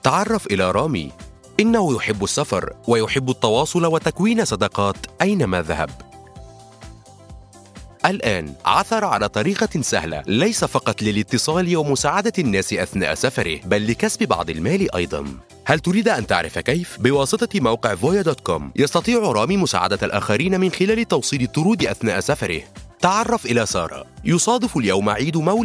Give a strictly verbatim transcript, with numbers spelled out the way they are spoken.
تعرف إلى رامي. إنه يحب السفر ويحب التواصل وتكوين صداقات أينما ذهب. الآن عثر على طريقة سهلة ليس فقط للاتصال ومساعدة الناس أثناء سفره، بل لكسب بعض المال أيضاً. هل تريد أن تعرف كيف؟ بواسطة موقع فويا دوت كوم يستطيع رامي مساعدة الآخرين من خلال توصيل الطرود أثناء سفره. تعرف إلى سارة. يصادف اليوم عيد مولد